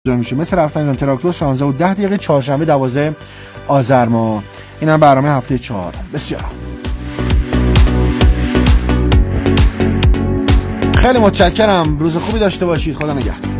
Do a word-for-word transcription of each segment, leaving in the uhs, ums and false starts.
میشه مثل رفتن ایران تراکتور شانزده و ده دقیقه چهارشنبه دوازده آذر ماه. اینم برنامه هفته چهار. بسیار خیلی متشکرم. روز خوبی داشته باشید. خدا نگهدار.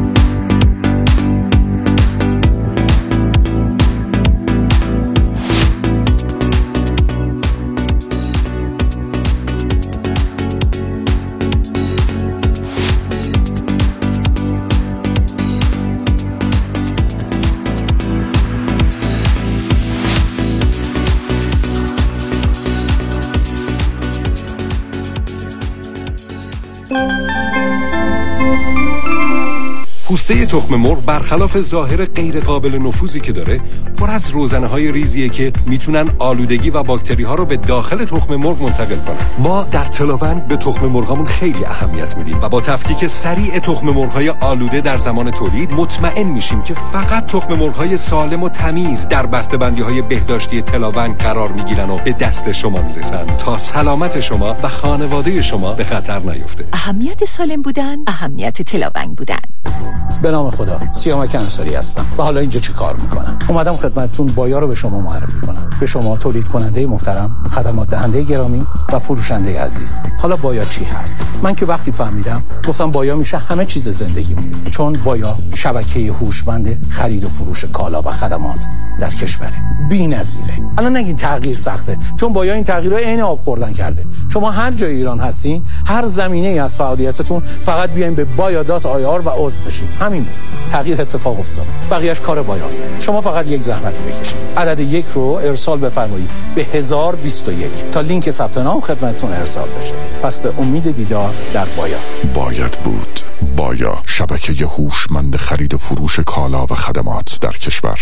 پوسته تخم مرغ برخلاف ظاهر غیر قابل نفوذی که داره، پر از روزنه‌های ریزیه که میتونن آلودگی و باکتری‌ها رو به داخل تخم مرغ منتقل کنن. ما در تلاوند به تخم مرغامون خیلی اهمیت میدیم و با تفکیک سریع تخم مرغ‌های آلوده در زمان تولید مطمئن میشیم که فقط تخم مرغ‌های سالم و تمیز در بسته‌بندی‌های بهداشتی تلاوند قرار میگیرن و به دست شما میرسن تا سلامت شما و خانواده شما به خطر نیفته. اهمیت سالم بودن، اهمیت تلاوند بودن. به نام خدا، سیامک انصاری هستم و حالا اینجا چه کار میکنم؟ اومدم خدمتتون بایا رو به شما معرفی کنم. به شما تولید کننده محترم، خدمات دهنده گرامی و فروشنده عزیز. حالا بایا چی هست؟ من که وقتی فهمیدم گفتم بایا میشه همه چیز زندگیمون، چون بایا شبکه هوشمند خرید و فروش کالا و خدمات در کشوره. بی‌نظیره. الان نگین تغییر سخته، چون بایا این تغییر رو عین آب خوردن کرده. شما هر جای ایران هستین، هر زمینه‌ای از فعالیتتون، فقط بیاین به بایا دات آی آر و عضو بشین. همین بود. تغییر اتفاق افتاد. بقیه‌اش کار بایاست. شما فقط یک زحمت بکشید. عدد یک رو ارسال بفرمایید به هزار و بیست و یک تا لینک ثبت نام خدمتتون ارسال بشه. پس به امید دیدار در بایا. باید بود. بایا، شبکه هوشمند خرید و فروش کالا و خدمات در کشور.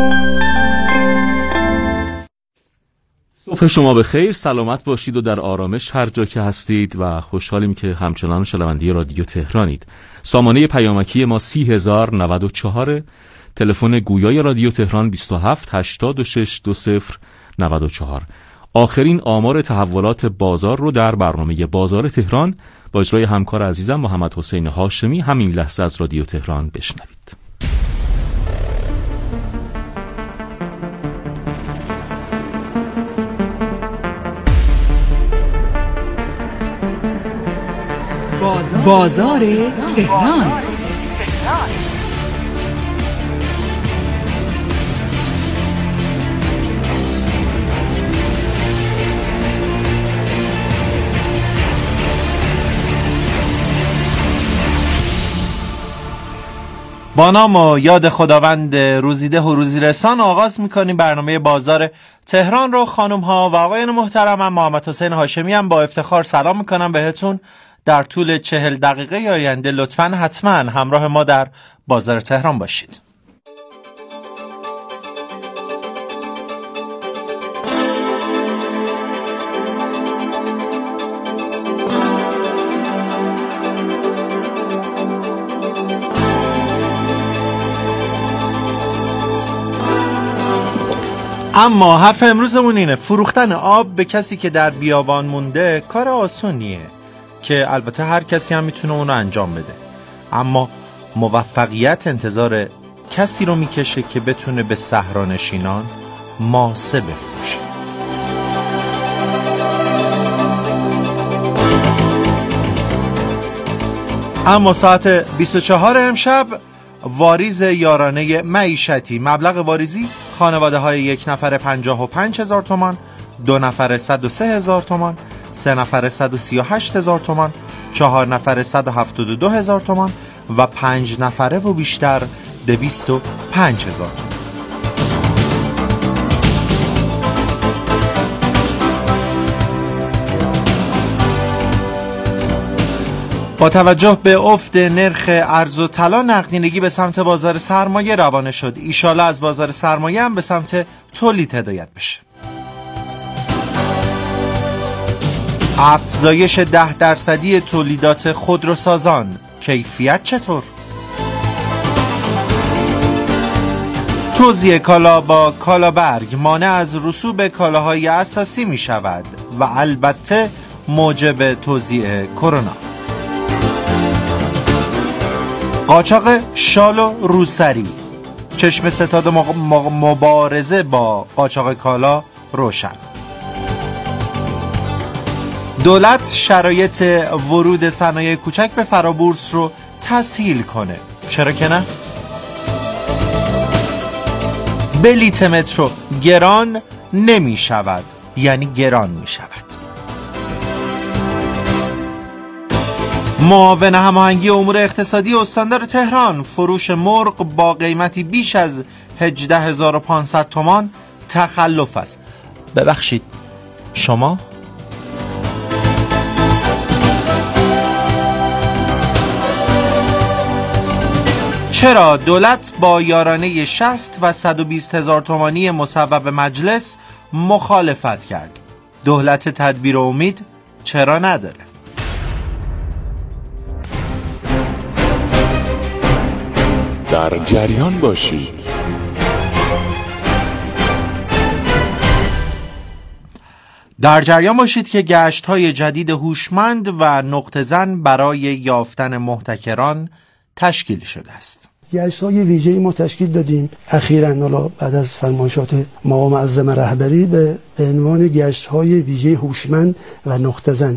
صبح شما بخیر، سلامت باشید و در آرامش هر جا که هستید و خوشحالیم که همچنان شنونده رادیو تهرانید. سامانه پیامکی ما سی هزار و نود و چهار، تلفن گویای رادیو تهران بیست و هفت هشتاد و شش دو صفر نود و چهار. آخرین آمار تحولات بازار رو در برنامه بازار تهران با اجرای همکار عزیزم محمد حسین هاشمی همین لحظه از رادیو تهران بشنوید. بازار, بازار تهران. با نام و یاد خداوند روزیده و روزیرسان آغاز میکنیم برنامه بازار تهران رو. خانم ها و آقایان محترم، من محمد حسین هاشمی هم با افتخار سلام میکنم بهتون. در طول چهل دقیقه آینده لطفاً حتما همراه ما در بازار تهران باشید. اما حرف امروزمون اینه: فروختن آب به کسی که در بیابان مونده کار آسونیه که البته هر کسی هم میتونه اون رو انجام بده، اما موفقیت انتظار کسی رو میکشه که بتونه به صحرانشینان ماسه بفروشه. اما ساعت بیست و چهار امشب واریز یارانه معیشتی. مبلغ واریزی خانواده های یک نفر پنجاه و پنج هزار تومان، دو نفر صد و سه هزار تومان، سه نفر صد و سی و هشت هزار تومان، چهار نفر صد و هفتاد و دو هزار تومان و پنج نفره و بیشتر دویست و پنج هزار تومان. با توجه به افت نرخ ارز و طلا، نقدینگی به سمت بازار سرمایه روانه شد. ایشالا از بازار سرمایه هم به سمت تولید هدایت بشه. افزایش ده درصدی تولیدات خودروسازان، کیفیت چطور؟ توزیع کالا با کالابرگ مانع از رسوب کالاهای اساسی می شود و البته موجب توزیع کرونا. قاچاق شال و روسری، چشم ستاد مبارزه با قاچاق کالا روشن. دولت شرایط ورود صنایع کوچک به فرابورس رو تسهیل کنه، چرا که نه؟ بلیت مترو گران نمی شود، یعنی گران می شود. معاون هماهنگی امور اقتصادی استاندار تهران فروش مرغ با قیمتی بیش از هجده هزار و پانصد تومان تخلف است. ببخشید شما؟ چرا دولت با یارانه شصت و صد و بیست هزار تومانی مصوب مجلس مخالفت کرد؟ دولت تدبیر و امید چرا نداره؟ در جریان باشید. در جریان باشید که گشت‌های جدید هوشمند و نقطه زن برای یافتن محتکران تشکیل شده است. گشت‌های ویژه‌ای ما تشکیل دادیم اخیراً، حالا بعد از فرمایشات ما معظم رهبری، به عنوان گشت‌های ویژه هوشمند و نقطه زن.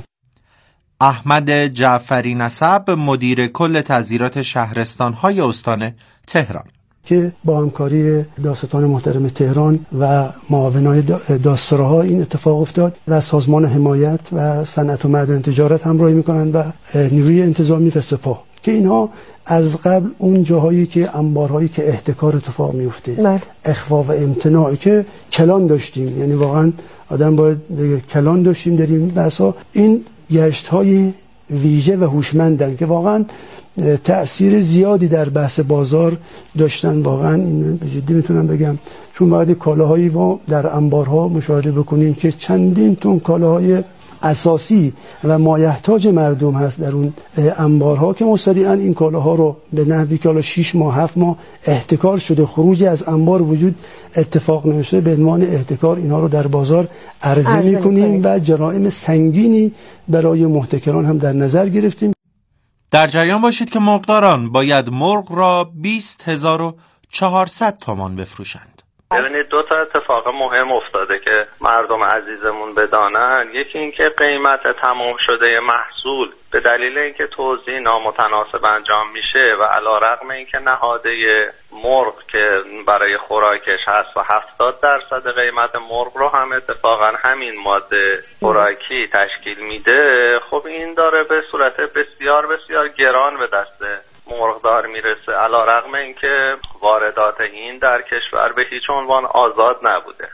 احمد جعفری نسب، مدیر کل تزیرات شهرستان‌های استان تهران، که با همکاری دادستان محترم تهران و معاونای دادسراها این اتفاق افتاد و سازمان حمایت و صنعت و معدن تجارت همراهی میکنند و نیروی انتظامی و سپاه، که اینها از قبل اون جاهایی که انبارهایی که احتکار اتفاق میفته، اخفا و امتناعی که کلان داشتیم، یعنی واقعا آدم باید بگه کلان داشتیم در این بحثا، این گشت‌های ویژه و هوشمندن که واقعا تأثیر زیادی در بحث بازار داشتن. واقعا این به جدی میتونم بگم، چون بعد کالاهایی ما در انبارها مشاهده بکنیم که چندین تن کالاهای اساسی و مایحتاج مردم هست در اون انبارها، که مستریعاً این کالاها رو به نحوی که حالا شش ماه هفت ماه احتکار شده، خروجی از انبار وجود اتفاق نمیشه، به عنوان احتکار اینها رو در بازار عرضه میکنیم و جرائم سنگینی برای محتکران هم در نظر گرفتیم. در جریان باشید که مرغداران باید مرغ را بیست هزار و چهارصد تومان بفروشند. ببینید دو تا اتفاق مهم افتاده که مردم عزیزمون بدانن. یکی اینکه قیمت تمام شده محصول به دلیل اینکه توزیع نامتناسب انجام میشه و علیرغم اینکه نهاده مرغ که برای خوراکش هست و هفتاد درصد قیمت مرغ رو هم اتفاقا همین ماده خوراکی تشکیل میده، خب این داره به صورت بسیار بسیار گران به دست مرغدار میرسه، علیرغم اینکه واردات این در کشور به هیچ عنوان آزاد نبوده.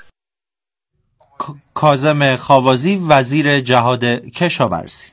کاظم خاوازی، وزیر جهاد کشاورزی: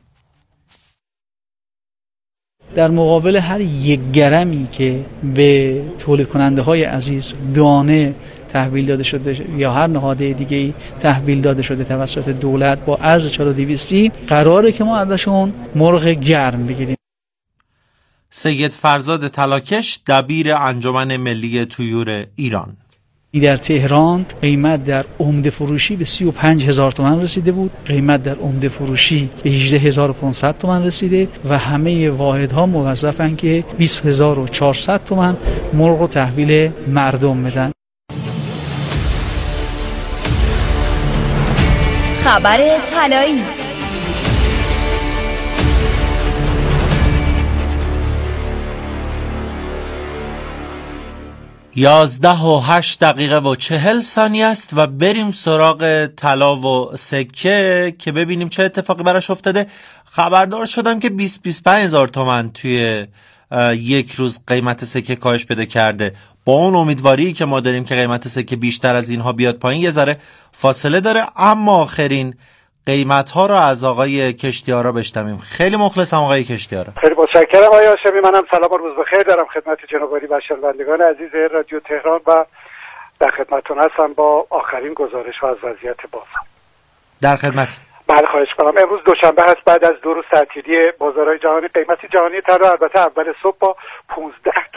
در مقابل هر یک گرمی که به تولید کننده های عزیز دانه تحویل داده شده یا هر نهاده دیگه‌ای تحویل داده شده توسط دولت با ارز چهار و دویست، قراره که ما ازشون مرغ گرم بگیریم. سید فرزاد طلاکش، دبیر انجمن ملی طیور ایران: در تهران قیمت در عمده فروشی به سی و پنج هزار تومان رسیده بود، قیمت در عمده فروشی به هجده هزار و پانصد تومان رسیده و همه واحدها موظفن که بیست هزار و چهارصد تومان مرغ رو تحویل مردم بدن. خبر طلایی: یازده و هشت دقیقه و چهل ثانیه است و بریم سراغ طلا و سکه که ببینیم چه اتفاقی براش افتاده. خبردار شدم که بیست بیست و پنج هزار تومان توی یک روز قیمت سکه کاهش پیدا کرده. با اون امیدواری که ما داریم که قیمت سکه بیشتر از اینها بیاد پایین، یه ذره فاصله داره، اما آخرین قیمت ها رو از آقای کشتیارا بشنویم. خیلی مخلصم آقای کشتیارا. خیلی متشکرم آقای هاشمی. منم سلام و روز بخیر دارم خدمت جناب عالی و شنوندگان عزیز رادیو تهران و در خدمتتون هستم با آخرین گزارش ها از وضعیت بازار. در خدمت. بله خواهش کنم. امروز دوشنبه هست، بعد از دو روز تعطیلی بازارهای جهانی قیمت جهانی طلا البته اول صبح با پانزده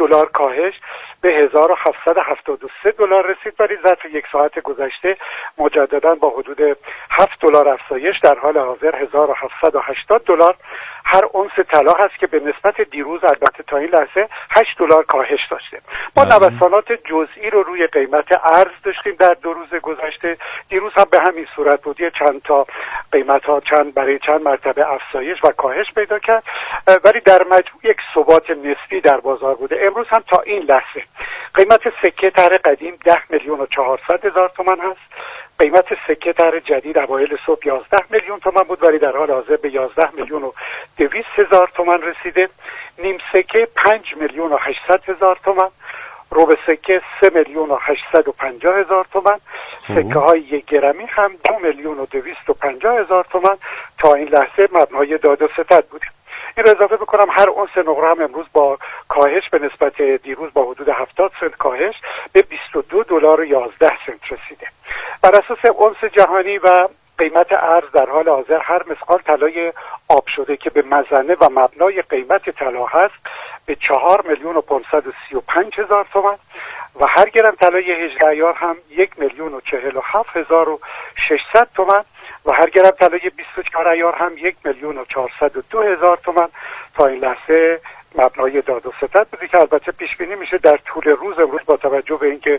دلار کاهش به هزار و هفتصد و هفتاد و سه دلار رسید، ولی ظرف یک ساعت گذشته مجددا با حدود هفت دلار افزایش در حال حاضر هزار و هفتصد و هشتاد دلار هر اونس طلا هست که به نسبت دیروز البته تا این لحظه هشت دلار کاهش داشته. ما نوسانات جزئی رو روی قیمت ارز داشتیم در دو روز گذشته. دیروز هم به همین صورت بود، چند تا قیمت ها چند برای چند مرتبه افزایش و کاهش پیدا کرد، ولی در مجموع یک ثبات نسبی در بازار بوده. امروز هم تا این لحظه قیمت سکه طرح قدیم ده میلیون و چهارصد هزار تومان هست. قیمت سکه طرح جدید اوایل صبح یازده میلیون تومان بود، ولی در حال حاضر به یازده میلیون و دویست هزار تومان رسیده. نیم سکه پنج میلیون و هشتصد هزار تومان، ربع سکه سه میلیون و هشتصد و پنجاه هزار تومان، سکه های یک گرمی هم دو میلیون و دویست و پنجاه هزار تومان تا این لحظه مبنای داد و ستد بوده. این رو اضافه بکنم هر اونس نقره هم امروز با کاهش به نسبت دیروز با حدود هفتاد سنت کاهش به بیست و دو دلار و یازده سنت رسیده. بر اساس اونس جهانی و قیمت ارز در حال حاضر هر مسقال طلای آب شده که به مزنه و مبنای قیمت طلا هست به چهار میلیون و پانصد و سی و پنج هزار تومان و هر گرم طلای هجده عیار هم یک میلیون و چهل و هفت هزار و ششصد تومان و هر گرم طلای بیست و چهار عیار هم یک میلیون و چهارصد و دو هزار تومان تا این لحظه مبنای داد و ستد بودی که البته پیش بینی میشه در طول روز امروز با توجه به اینکه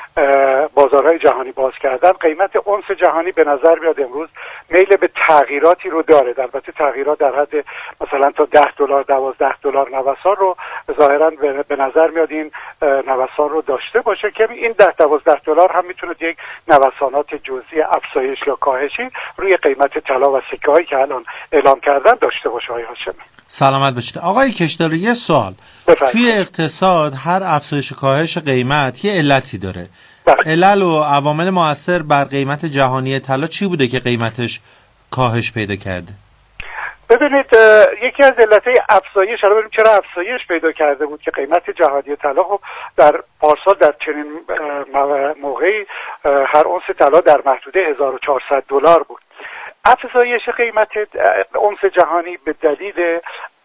بازارهای جهانی باز کردن قیمت اونس جهانی به نظر میاد امروز میل به تغییراتی رو داره. البته تغییرات در حد مثلا تا ده دلار دوازده دلار نوسان رو ظاهرا به نظر میاد این نوسان رو داشته باشه که این ده دوازده دلار هم میتونه یک نوسانات جزئی افزایش یا کاهشی روی قیمت طلا و سکه هایی که الان اعلام کردن داشته باشه. آقای هاشمی سلامت باشید. آقای کشدار یه سوال، توی اقتصاد هر افزایش کاهش قیمت یه علتی داره. علل و عوامل مؤثر بر قیمت جهانی طلا چی بوده که قیمتش کاهش پیدا کرده؟ ببینید یکی از علتهای افزایش، حالا ببینیم چرا افزایش پیدا کرده بود که قیمت جهانی طلا خب در پارسال در چنین موقعی هر اونس طلا در محدوده هزار و چهارصد دلار بود. افزایش قیمت اونس جهانی به دلیل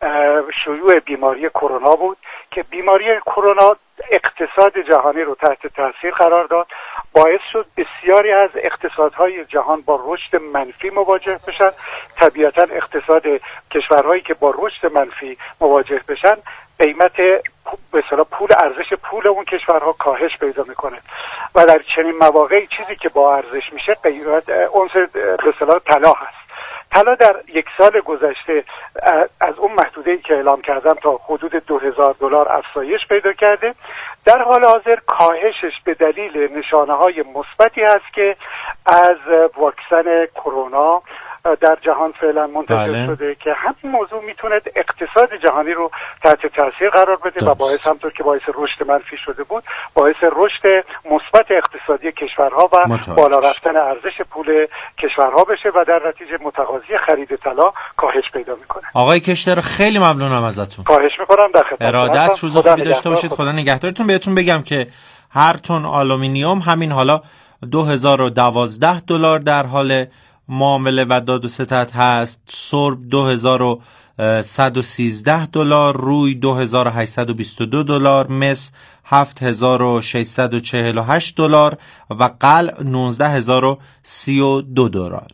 شیوع بیماری کرونا بود که بیماری کرونا اقتصاد جهانی رو تحت تاثیر قرار داد، باعث شد بسیاری از اقتصادهای جهان با رشد منفی مواجه بشن. طبیعتا اقتصاد کشورهایی که با رشد منفی مواجه بشن قیمت به اصطلاح پول ارزش پول اون کشورها کاهش پیدا میکنه و در چنین مواقعی چیزی که با ارزش میشه قیمت اونس به اصطلاح طلا هست. طلا در یک سال گذشته از اون محدوده‌ای که اعلام کردم تا حدود دو هزار دلار افزایش پیدا کرده. در حال حاضر کاهشش به دلیل نشانه‌های مثبتی هست که از واکسن کرونا در جهان فعلا منتشر بله. شده که همین موضوع میتونه اقتصاد جهانی رو تحت تاثیر قرار بده دست. و باعث همطور که باعث رشد منفی شده بود باعث رشد مثبت اقتصادی کشورها و متوجه. بالا رفتن ارزش پول کشورها بشه و در نتیجه متقاضی خرید طلا کاهش پیدا میکنه. آقای کشدار خیلی ممنونم ازتون. خواهش میکنم در خدمت. ارادت روز خوبی داشته باشید. خدا نگهدارتون. بهتون بگم که هر تن آلومینیوم همین حالا دو هزار و دوازده دلار در حال معامله و داد و ستد هست. سرب دو هزار و صد و سیزده دلار، روی دو هزار و هشتصد و بیست و دو دلار، مس هفت هزار و ششصد و چهل و هشت دلار و قلع نوزده هزار و سی و دو دلار.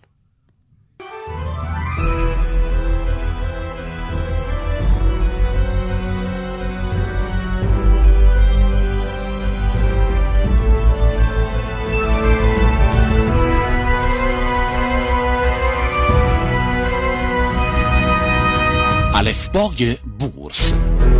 الفبای بورس.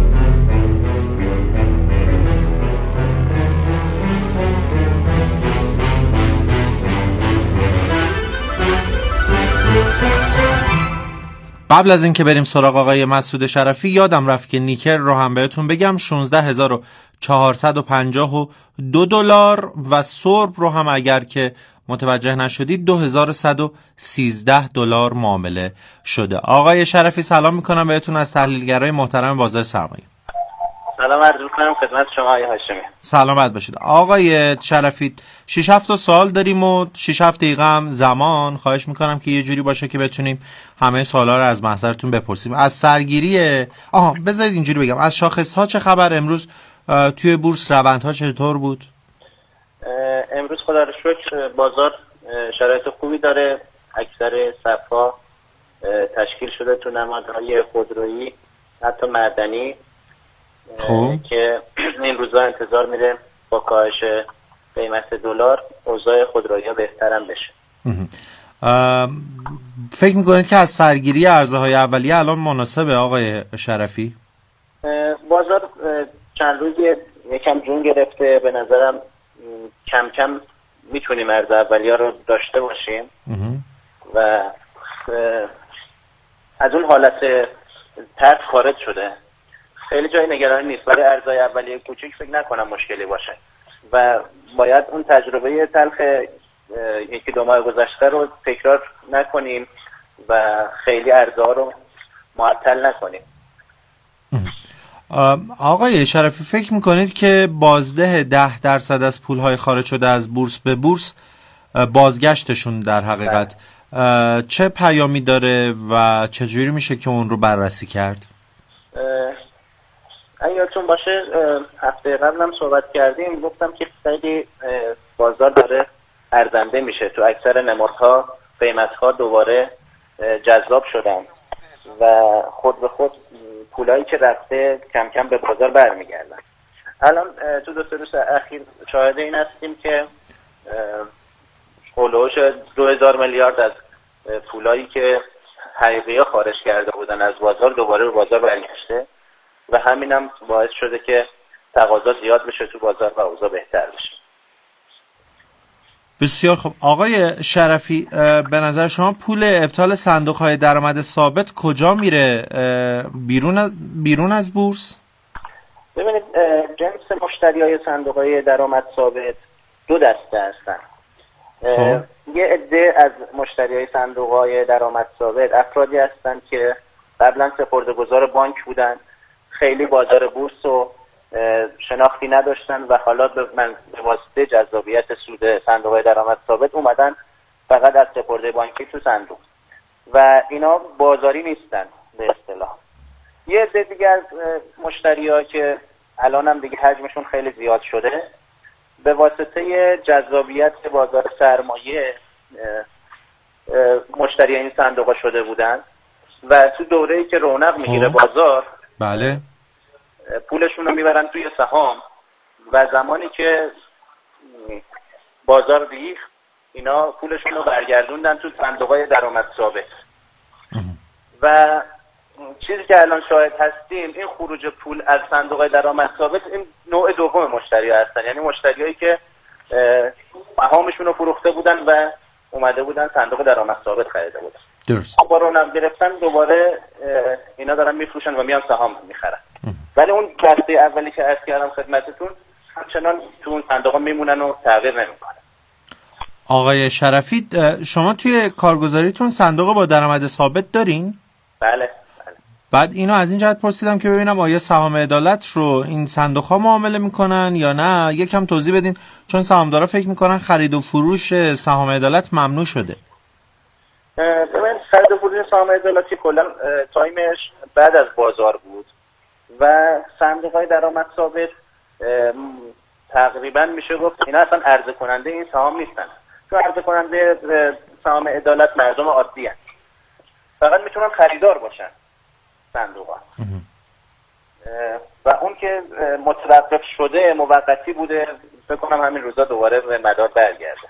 قبل از اینکه بریم سراغ آقای مسعود شرفی یادم رفت که نیکل رو هم بهتون بگم شانزده هزار و چهارصد و پنجاه و دو دلار و سرب رو هم اگر که متوجه نشدید دو هزار و صد و سیزده دلار معامله شده. آقای شرفی سلام میکنم بهتون از تحلیلگرای محترم بازار سرمایه. سلام عرض میکنم خدمت شما آقای هاشمی. سلامت باشید. آقای شرفی شش هفت سوال داریم و شش هفت دقیقه هم زمان. خواهش میکنم که یه جوری باشه که بتونیم همه سوالا رو از محضرتون بپرسیم. از سرگیری آها بذارید اینجوری بگم، از شاخص ها چه خبر؟ امروز توی بورس روندها چطور بود؟ امروز خدا رو شکر بازار شرایط خوبی داره. اکثر صف‌ها تشکیل شده تو نمادهای خودرویی، حتی معدنی، که این روزا انتظار میره با کاهش قیمت دلار اوضاع خودرویی‌ها بهترم بشه. فکر میکنید که از سرگیری ارزهای اولیه الان مناسبه آقای شرفی؟ بازار چند روزی یکم جون گرفته، به نظرم کم کم میتونیم ارز اولیه رو داشته باشیم و از اون حالت ترس خارج شده. خیلی جای نگرانی نیست، برای ارزهای اولیه کوچیک فکر نکنم مشکلی باشه و باید اون تجربه تلخ یکی دو ماه گذشته رو تکرار نکنیم و خیلی ارزها رو معطل نکنیم. آقای شرفی فکر میکنید که بازده ده درصد از پولهای خارج شده از بورس به بورس، بازگشتشون در حقیقت چه پیامی داره و چجوری میشه که اون رو بررسی کرد؟ اگه یادتون باشه هفته قبل هم صحبت کردیم، گفتم که خیلی بازار داره ارزنده میشه. تو اکثر نمادها قیمتها دوباره جذاب شدن و خود به خود پولایی که رفته کم کم به بازار برمیگردن. الان تو دو سه روز اخیر شاهد این هستیم که هولوش دو هزار میلیارد از پولایی که حقیقی ها خارج کرده بودن از بازار دوباره به بازار برگشته و همین هم باعث شده که تقاضا زیاد بشه تو بازار و اوضاع بهتر بشه. بسیار خوب. آقای شرفی، به نظر شما پول ابطال صندوق های درآمد ثابت کجا میره؟ بیرون از بیرون از بورس؟ ببینید جنس مشتری های صندوق های درآمد ثابت دو دسته هستن. یه عده از مشتری های صندوق های درآمد ثابت افرادی هستن که قبلا سپرده‌گذار بانک بودن، خیلی بازار بورس و شناختی نداشتن و حالا به واسطه جذابیت سود صندوق های درآمد ثابت اومدن فقط از سپرده بانکی تو صندوق و اینا بازاری نیستن به اصطلاح. یه عده دیگه از مشتری‌ها که الان هم دیگه حجمشون خیلی زیاد شده به واسطه جذابیت بازار سرمایه مشتری این صندوق‌ها شده بودن و تو دوره‌ای که رونق میگیره بازار، بله، پولشون رو میبرن توی سهام و زمانی که بازار ریخت اینا پولشون رو برگردوندن تو صندوق‌های درآمد ثابت و چیزی که الان شاهد هستیم این خروج پول از صندوق‌های درآمد ثابت این نوع دوم مشتری ها هستن، یعنی مشتریایی که سهامشون رو فروخته بودن و اومده بودن صندوق درآمد ثابت خریده بودن. درست. با رونق گرفتن دوباره اینا دارن میفروشن و میان سهام میخرن. ولی اون دسته اولی که عرض کردم خدمتتون همچنان تو اون صندوق میمونن و تغییر نمیکنن. آقای شرفی، شما توی کارگزاریتون صندوق با درآمد ثابت دارین؟ بله بله. بعد اینو از این جهت پرسیدم که ببینم آیا سهام عدالت رو این صندوق ها معامله میکنن یا نه. یکم توضیح بدین، چون سهامدارا فکر میکنن خرید و فروش سهام عدالت ممنوع شده. ببین خرید و فروش سهام عدالتی کلا تایمش بعد از بازار بود و صندوق های درآمد ثابت تقریبا میشه گفت اینا اصلا عرضه کننده این سهام نیستن. تو عرضه کننده سهام عدالت مردم عادی هستن، فقط میتونن خریدار باشن صندوق ها و اون که متوقف شده موقتی بوده، فکر کنم همین روزا دوباره به مدار برگرده.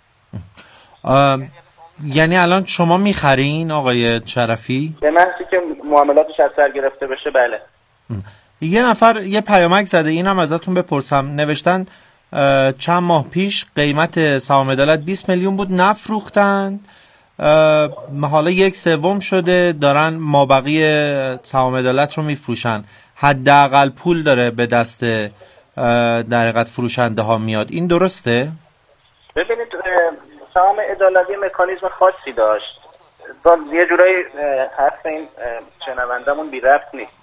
یعنی الان شما میخرین آقای شرفی؟ به محضی که معاملاتش از سر گرفته بشه بله. یه نفر یه پیامک زده، اینم ازتون بپرسم، نوشتن چند ماه پیش قیمت سهام عدالت بیست میلیون بود نفروختن، حالا یک سوم شده دارن مابقی سهام عدالت رو میفروشن، حداقل پول داره به دست در حقیقت فروشنده ها میاد. این درسته؟ ببینید سهام عدالت یه مکانیزم خاصی داشت، یه جورایی حرف این شنوندمون بی ربط نیست.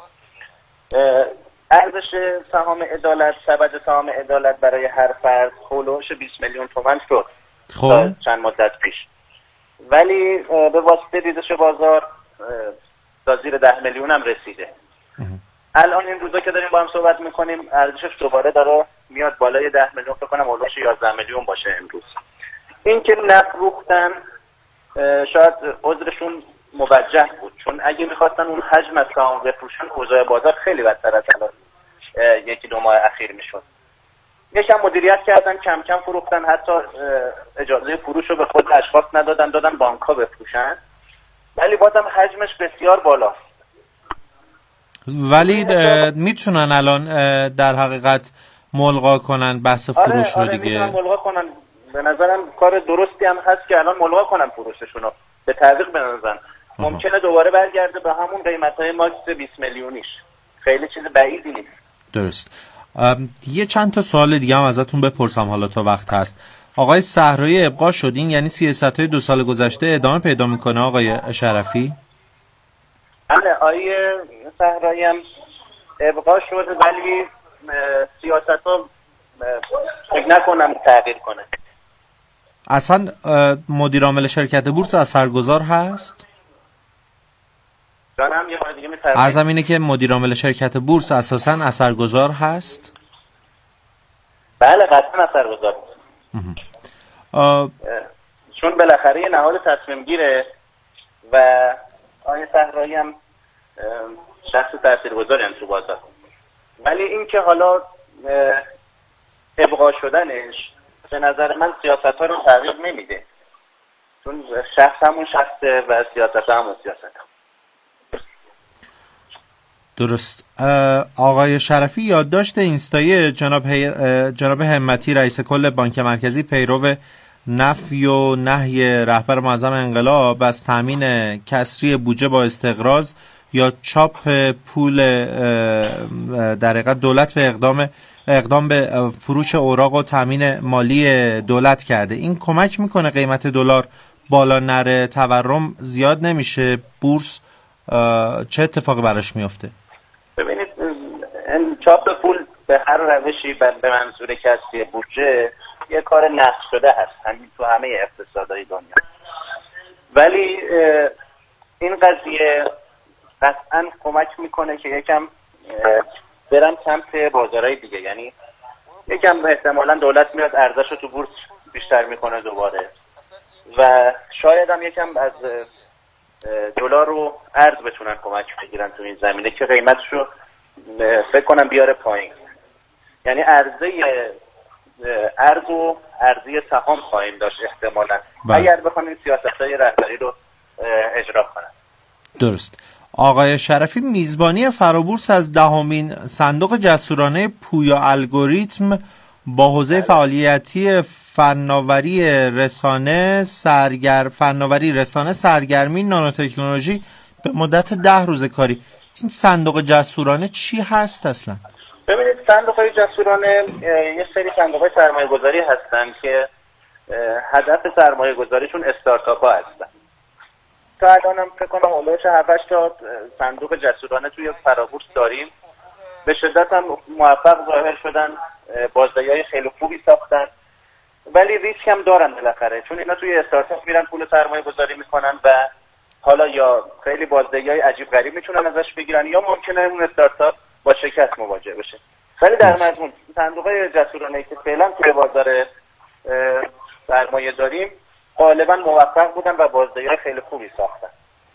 ارزش سهام عدالت، سبد سهام عدالت برای هر فرد هولوش بیست میلیون تومان شد خب چند مدت پیش، ولی به واسطه ریزش بازار تا زیر ده میلیون هم رسیده الان این روزا که داریم با هم صحبت میکنیم ارزشش دوباره داره میاد بالای ده میلیون، فکر کنم اولش یازده میلیون باشه امروز. این که نفروختن شاید عذرشون موجه بود، چون اگه میخواستن اون حجم از سهام بفروشن اوضاع بازار خیلی بدتر از الان یکی دو ماه اخیر میشد. یکم مدیریت کردن، کم کم فروختن، حتی اجازه فروش رو به خود اشخاص ندادن، دادن بانک ها بفروشن، ولی بازم حجمش بسیار بالاست. ولی میتونن الان در حقیقت ملغا کنن بحث فروش آره، رو دیگه؟ آره میتونن ملغا کنن. به نظرم کار درستی هم هست که الان ملغا کنن فروششون رو، به تعویق بنازن. ممکنه دوباره برگرده به همون قیمت‌های ماکس بیست میلیونیش. خیلی چیز بعیدی نیست. درست. یه چند تا سوال دیگه هم ازتون بپرسم حالا تا وقت هست. آقای صحرایی ابقا شدین، یعنی سیاست‌های دو سال گذشته ادامه پیدا میکنه آقای شرفی؟ بله، آقای صحرایی هم ابقا شده، ولی سیاست‌ها فکر نکنم تغییر کنه. اصلا مدیر عامل شرکت بورس اثرگذار هست؟ جانم یه بار دیگه می‌فرمایید؟ عرضم اینه که مدیر عامل شرکت بورس اساساً اثرگذار هست؟ بله قطعا اثرگذار هست. چون بالاخره یه نهاد تصمیم گیره و آقای صحرایی هم شخص تاثیرگذاری هم تو بازار. ولی این که حالا ابقا شدنش به نظر من سیاست ها رو تغییر نمیده، چون شخص همون شخصه و سیاست همون سیاست هم. درست. آقای شرفی یادداشت اینستایی جناب, هی... جناب همتی رئیس کل بانک مرکزی پیرو نفی و نهی رهبر معظم انقلاب از تامین کسری بودجه با استقراض یا چاپ پول در حقیقت دولت به اقدام اقدام به فروش اوراق و تامین مالی دولت کرده. این کمک میکنه قیمت دلار بالا نره، تورم زیاد نمیشه، بورس چه اتفاقی براش میفته؟ ببینید چاپ پول به هر روشی به منظور کسری بودجه یه کار نقص شده هست همین تو همه اقتصادهای دنیا، ولی این قضیه قطعا کمک میکنه که یکم برم سمت بازارهای دیگه، یعنی یکم احتمالا دولت میاد ارزش رو تو بورس بیشتر میکنه دوباره و شاید هم یکم از دلار رو ارز بتونن کمک بگیرن تو این زمینه که قیمتش رو فکر کنم بیاره پایین. یعنی ارزه ارز و ارزی سهام خواهیم داشت احتمالا اگر بخوان این سیاست‌های رهبری رو اجرا کنن. درست. آقای شرفی میزبانی فرابورس از دهمین صندوق جسورانه پویا الگوریتم با حوزه فعالیتی فناوری رسانه سرگر فناوری رسانه سرگرمی نانوتکنولوژی به مدت ده روز کاری. این صندوق جسورانه چی هست اصلا؟ ببینید صندوق های جسورانه یه سری صندوق های سرمایه گذاری هستن که هدف سرمایه گذاریشون استارتاپ ها هستن. تا الان هم فکر کنم اولش هفتش تا صندوق جسورانه توی فرابورس داریم، به شدت هم موفق ظاهر شدن، بازدهی های خیلی خوبی ساختن، ولی ریسک هم دارن بالاخره، چون اینا توی استارتاپ میرن پول سرمایه گذاری میکنن و حالا یا خیلی بازدهی های عجیب غریب میتونن ازش بگیرن یا ممکنه اون استارتاپ با شکست مواجه بشه. ولی در مضمون صندوق های جسورانه که فعلا توی بازار سرمایه داریم غالبا موفق بودن و بازدهی های خیلی خوبی ساختن.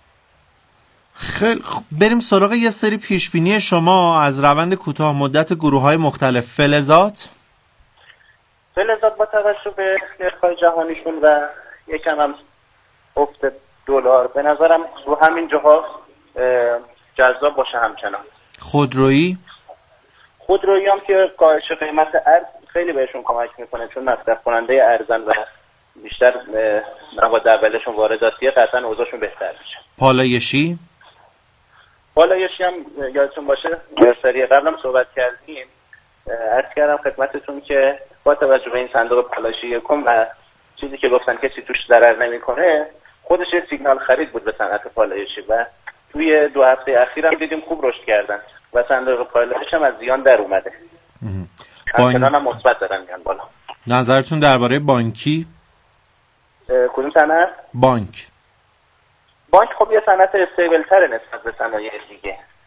خیلی خب بریم سراغ یه سری پیشبینی شما از روند کوتاه مدت گروه های مختلف. فلزات فلزات با توجه به نرخ‌های جهانیشون و یکم هم افت دلار به نظرم رو همین جاها جذاب باشه همچنان. خودرویی خودرویی هم که کاهش قیمت ارز خیلی بهشون کمک میکنه، چون مصرف کننده ارزن و بیشتر مواد اولشون وارداتیه، قطعا اوضاعشون بهتر میشه. پالایشی پالایشی هم یادتون باشه سری قبلم صحبت کردیم، عرض کردم خدمتتون که با توجه به این صندوق پالایشی یکم و چیزی که گفتن کسی توش ضرر نمیکنه، خودش یه سیگنال خرید بود به صنعت پالایشی و توی دو هفته اخیر هم دیدیم خوب رشد کردن و صندوق پالایش هم از زیان در اومده. همچنان هم مثبت دارن میان بالا. نظرتون درباره بانکی؟ کدوم صنعت؟ بانک بانک خب یه صنعت استیبل تره نسبت به صنایع دیگه،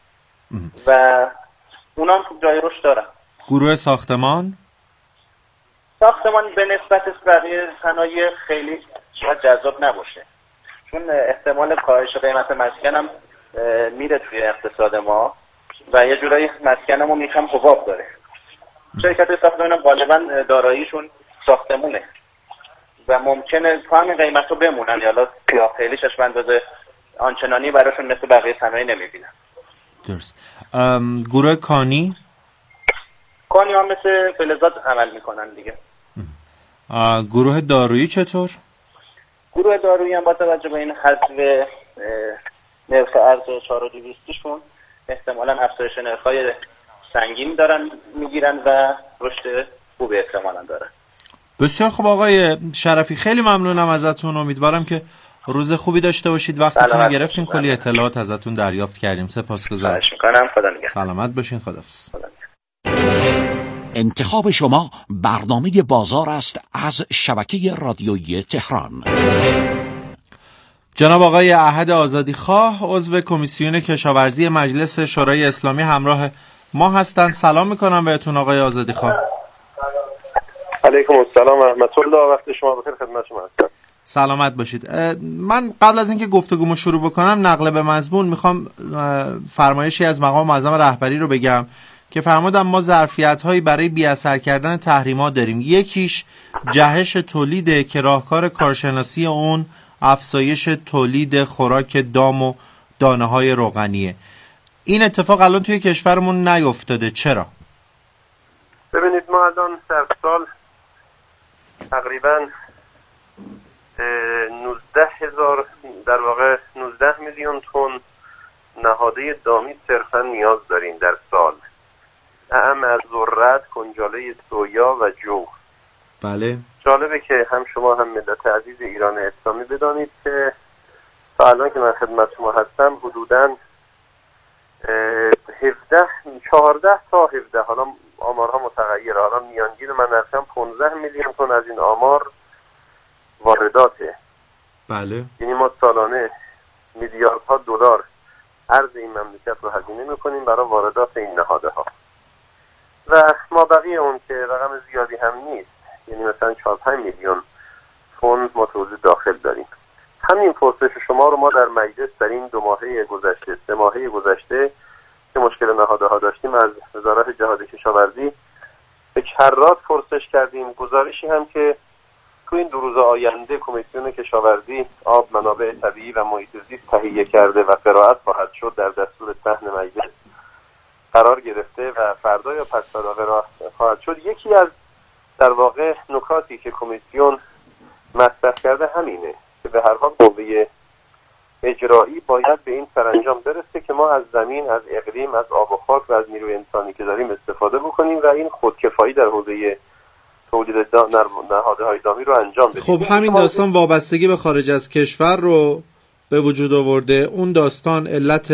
و اونا هم جای رشد دارن. گروه ساختمان ساختمان به نسبت بقیه صنایع خیلی شاید جذاب نباشه، چون احتمال کاهش قیمت مسکن هم میره توی اقتصاد ما و یه جورایی مسکنمون یکم حباب داره. شرکت ساختمان غالبا داراییشون ساختمونه و ممکنه تا همین قیمت رو بمونن، یا یا خیلی چشم اندازه آنچنانی براشون مثل بقیه صنایع نمیبینن. درست. گروه کانی کانی هم مثل فلزات عمل میکنن دیگه. گروه دارویی چطور؟ گروه دارویی هم با توجه به این حذف نرخ ارز چهار و دویستیشون احتمالاً افزایش نرخ‌های سنگین دارن میگیرن و رشد خوبی احتمالاً دارن. بسیار خوب آقای شرفی، خیلی ممنونم ازتون. امیدوارم که روز خوبی داشته باشید. وقتتون رو گرفتیم، کلی اطلاعات ازتون دریافت کردیم. سپاسگزارم. خواهش می‌کنم. خدا نگهدار. سلامت باشین. خداحافظ. انتخاب شما برنامه بازار است از شبکه رادیویی تهران. جناب آقای احد آزادیخواه، عضو کمیسیون کشاورزی مجلس شورای اسلامی همراه ما هستند. سلام میکنم بهتون آقای آزادیخواه. علیکم السلام و رحمت الله. وقت شما بخیر، خدمت شما هستم. سلامت باشید. من قبل از اینکه گفتگومو شروع بکنم نقل به مضمون میخوام فرمایشی از مقام معظم رهبری رو بگم که فرمودن ما ظرفیت‌هایی برای بی‌اثر کردن تحریم‌ها داریم. یکیش جهش تولیده که راهکار کارشناسی اون افزایش تولید خوراک دام و دانه‌های روغنیه. این اتفاق الان توی کشورمون نیفتاده. چرا؟ ببینید ما الان در سال تقریباً نوزده هزار در واقع نوزده میلیون تن نهاده دامی صرفاً نیاز داریم در سال. اعم از ذرت، کنجاله سویا و جو. بله. جالبه که هم شما هم ملت عزیز ایران اسلامی بدانید که تا الان که من خدمت شما هستم حدوداً هفده چهارده تا هفده، حالا آمارها متغیره، حالا میانگین من رفتم پانزده میلیون تن از این آمار وارداته. بله. یعنی ما سالانه میلیاردها دلار ارز این مملکت رو هزینه میکنیم برای واردات این نهاده ها و ما بقیه اون که رقم زیادی هم نیست، یعنی مثلا چهار پنج میلیون تن ما تولید داخل داریم. همین پرسش شما رو ما در مجلس در این دو ماهه گذشته سه ماهه گذشته که مشکل نهاده ها داشتیم از وزارت جهاد کشاورزی به کرات پرسش کردیم. گزارشی هم که تو این دو روز آینده کمیسیون کشاورزی آب، منابع طبیعی و محیط زیست تهیه کرده و قرائت خواهد شد در دستور صحن مجلس قرار گرفته و فردا یا پس فردا قرائت خواهد شد. یکی از در واقع نکاتی که کمیسیون مطرح کرده همینه که به هر حال قوه اجرایی باید به این سرانجام برسه که ما از زمین، از اقلیم، از آب و خاک و از نیروی انسانی که داریم استفاده بکنیم و این خودکفایی در حوزه تولید نهادهای دامی رو انجام بدیم. خب همین داستان وابستگی به خارج از کشور رو به وجود آورده. اون داستان علت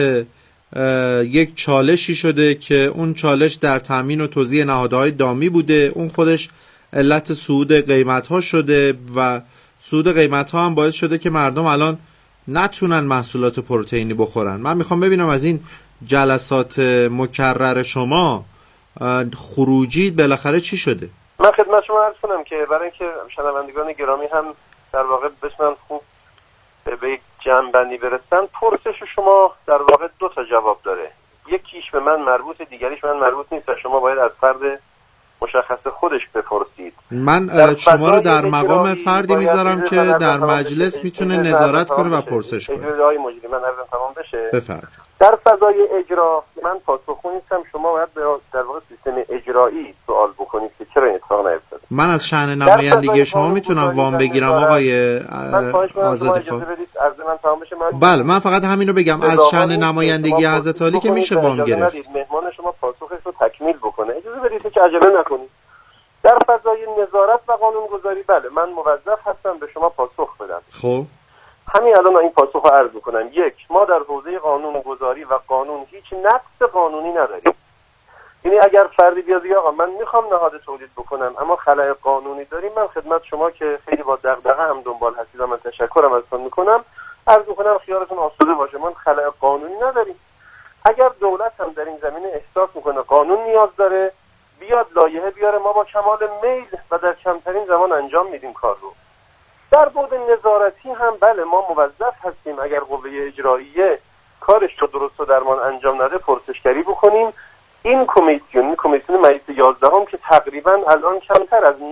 یک چالشی شده که اون چالش در تامین و توزیع نهادهای دامی بوده. اون خودش علت صعود قیمت‌ها شده و صعود قیمت‌ها هم باعث شده که مردم الان نتونن محصولات پروتئینی بخورن. من میخوام ببینم از این جلسات مکرر شما خروجی بالاخره چی شده؟ من خدمت شما عرض کنم که برای اینکه شنوندگان گرامی هم در واقع بتونن خوب به یک جمع‌بندی برسن، پرسش شما در واقع دو تا جواب داره. یکیش به من مربوط، دیگریش به من مربوط نیست و شما باید از فرد مشخص خودش بپرسید. من شما رو در مقام فردی میذارم که در مجلس میتونه نظارت کنه و پرسش کنه. اجرای مجری من عرضم تمام بشه. بفرمایید. در فضای اجرا من پاسخگو نیستم، شما باید در واقع سیستم اجرایی سوال بکنید که چرا این اتفاق نیفتاده. من از شأن نمایندگی شما میتونم وام بگیرم آقای آزادیخواه؟ بله، من فقط همین رو بگم از شأن نمایندگی حضرت علی که میشه وام گرفت. مهمان شما پاسخش رو تکمیل بکنه، اجازه بدید که عجله نکنید. در فضای نظارت و قانونگذاری بله من موظف هستم به شما پاسخ بدم. خب همین الان این پاسخ رو عرض میکنم. یک، ما در حوزه قانونگذاری و قانون هیچ نقص قانونی نداریم. یعنی اگر فردی بیاد بگه آقا من میخوام نهاد تولید بکنم اما خلأ قانونی داریم، من خدمت شما که خیلی با دغدغه هم دنبال هستید و من تشکرم ازتون میکنم، عرض میکنم خیالتون آسوده باشه، من خلأ قانونی نداریم. اگر دولت هم در این زمینه احساس میکنه قانون نیاز داره، بیاد لایحه بیاره، ما با کمال میل و در کمترین زمان انجام میدیم کار رو. در بعد نظارتی هم بله ما موظف هستیم اگر قوه اجراییه کارش رو درست و درمان انجام نده پرسشگری بکنیم. این کمیسیون کمیسیون مجلس یازدهم که تقریبا الان کمتر از